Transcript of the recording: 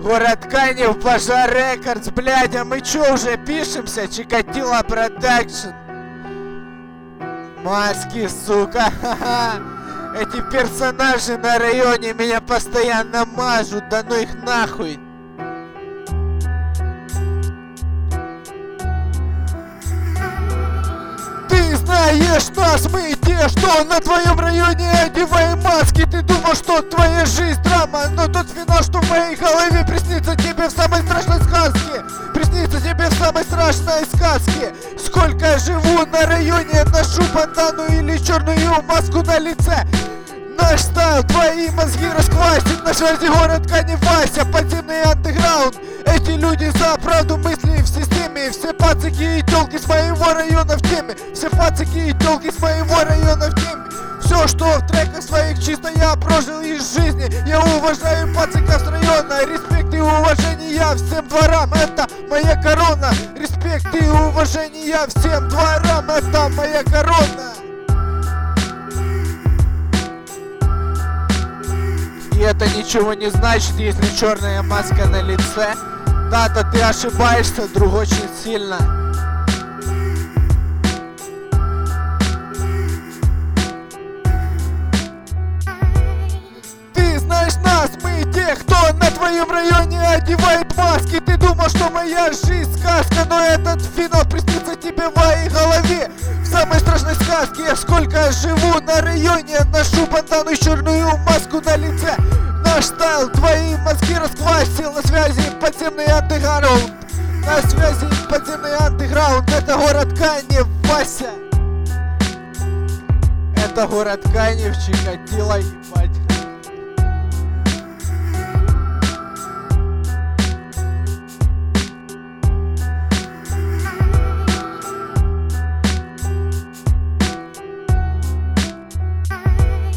Город Канев, Пожар Рекордс, блядь, а мы чё уже пишемся? Чикатило Продакшн. Маски, сука, ха-ха. Эти персонажи на районе меня постоянно мажут, да ну их нахуй. Ты знаешь нас, мы те, что на твоем районе одеваем маски. Ты думал, что твоя жизнь драма, но тот финал, что в моей голове приснится тебе в самой страшной сказке. Приснится тебе в самой страшной сказке. Сколько живу на районе, ношу бандану или черную маску на лице. Наш стайл твои мозги расквасит. На связи город Канев, Вася, подземный андеграунд. Эти люди за правду мысли в системе. Все пацаки и тёлки с моего района в теме. Все пацаки и тёлки с моего района в теме. Все, что в треках своих чисто я прожил из жизни. Я уважаю пацаков с района. Респект и уважение всем дворам, это моя корона. Респект и уважение всем дворам, это моя корона. И это ничего не значит, если черная маска на лице. Да-то ты ошибаешься, друг, очень сильно. Ты знаешь нас, мы те, кто на твоем районе одевает маски. Ты думал, что моя жизнь сказка, но этот финал приснится тебе в моей голове. В самой страшной сказке, сколько живу на районе, ношу бандану и черную маску на лице. Наш стайл твои мозги расквасил. На связи подземный андеграунд. На связи подземный андеграунд. Это город Канев, Вася. Это город Канев, Чикатило, ебать.